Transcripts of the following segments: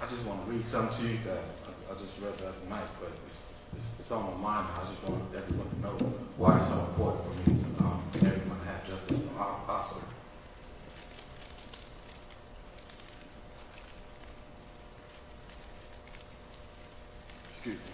just want to read something to you that I just read the other night, but it's on my mind. I just want everyone to know why it's so important for me to everyone to have justice for Oscar. Excuse me.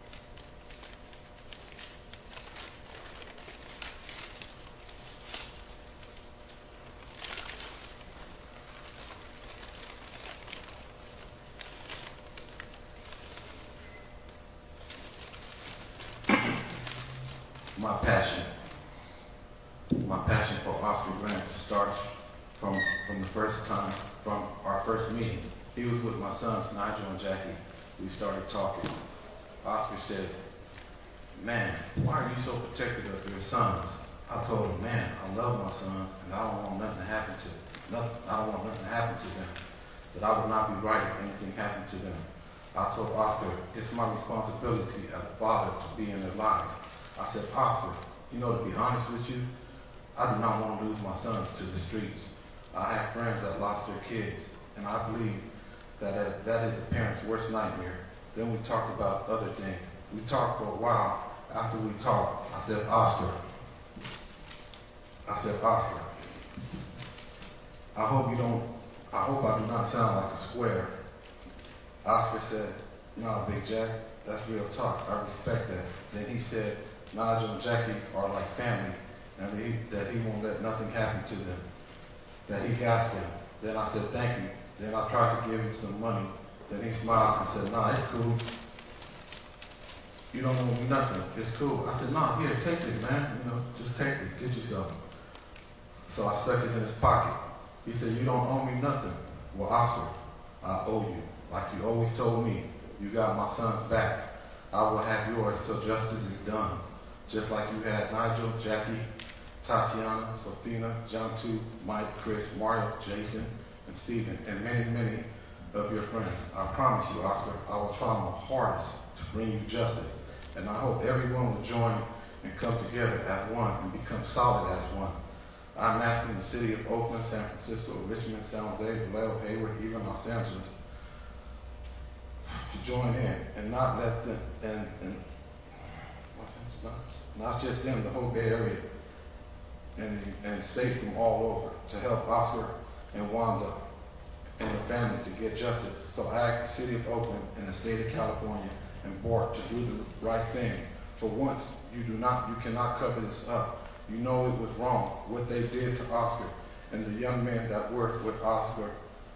My passion for Oscar Grant starts from the first time, from our first meeting. He was with my sons, Nigel and Jackie. We started talking. Oscar said, "Man, why are you so protective of your sons?" I told him, "Man, I love my sons, and I don't want nothing to happen to them. I don't want nothing to happen to them. That I would not be right if anything happened to them." I told Oscar, "It's my responsibility as a father to be in their lives." I said, "Oscar, you know, to be honest with you, I do not want to lose my sons to the streets. I have friends that lost their kids, and I believe that that is a parent's worst nightmare." Then we talked about other things. We talked for a while. After we talked, I said, Oscar, I hope I do not sound like a square." Oscar said, "No, Big Jack, that's real talk. I respect that." Then he said, "Nigel and Jackie are like family, and that he won't let nothing happen to them, that he got them." Then I said, "Thank you." Then I tried to give him some money. Then he smiled and said, "Nah, it's cool. You don't owe me nothing. It's cool." I said, "Nah, here, take this, man. You know, just take this. Get you something." So I stuck it in his pocket. He said, "You don't owe me nothing." "Well, Oscar, I owe you. Like you always told me, you got my son's back. I will have yours till justice is done. Just like you had Nigel, Jackie, Tatiana, Sophina, John 2, Mike, Chris, Mario, Jason, and Stephen, and many, many of your friends. I promise you, Oscar, I will try my hardest to bring you justice. And I hope everyone will join and come together as one and become solid as one. I'm asking the city of Oakland, San Francisco, Richmond, San Jose, Vallejo, Hayward, even Los Angeles to join in and not let them, not just them, the whole Bay Area and states from all over to help Oscar and Wanda and the family to get justice. So I ask the city of Oakland and the state of California and BORT to do the right thing. For once, you cannot cover this up. You know it was wrong, what they did to Oscar and the young men that were with Oscar.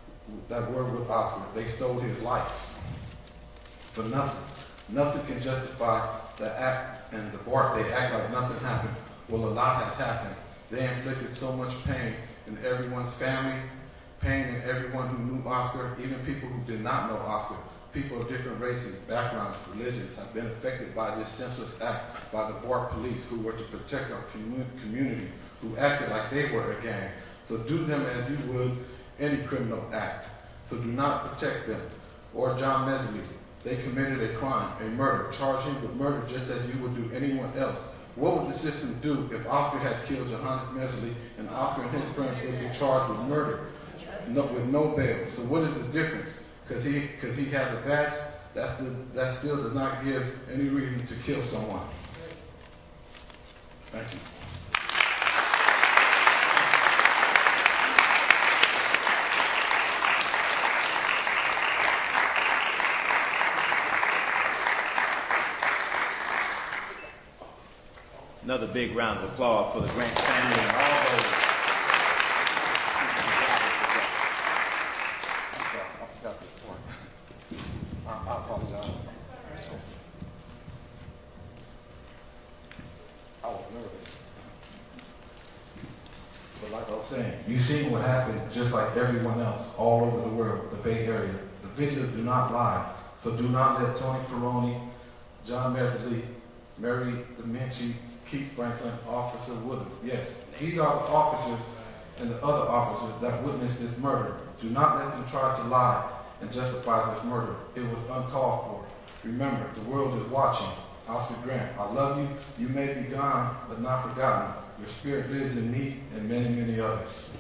They stole his life for nothing. Nothing can justify the act, and the BORT, they act like nothing happened. Well, a lot has happened. They inflicted so much pain in everyone's family, pain in everyone who knew Oscar, even people who did not know Oscar. People of different races, backgrounds, religions have been affected by this senseless act by the BORT police, who were to protect our community, who acted like they were a gang. So do them as you would any criminal act. So do not protect them. Or John Mesley, they committed a crime, a murder. Charge him with murder just as you would do anyone else. What would the system do if Oscar had killed Johannes Mesley and Oscar and his friends would be charged with murder with no bail? So what is the difference? Because he has a badge, that still does not give any reason to kill someone. Thank you. Another big round of applause for the Grant family and all those. I forgot this point. I apologize. I was nervous. But like I was saying, you've seen what happened just like everyone else all over the world, the Bay Area. The videos do not lie. So do not let Tony Peroni, John Mesley, Mary DeMenci, Keith Franklin, Officer Woodard. Yes, these are the officers and the other officers that witnessed this murder. Do not let them try to lie and justify this murder. It was uncalled for. Remember, the world is watching. Oscar Grant, I love you. You may be gone, but not forgotten. Your spirit lives in me and many, many others.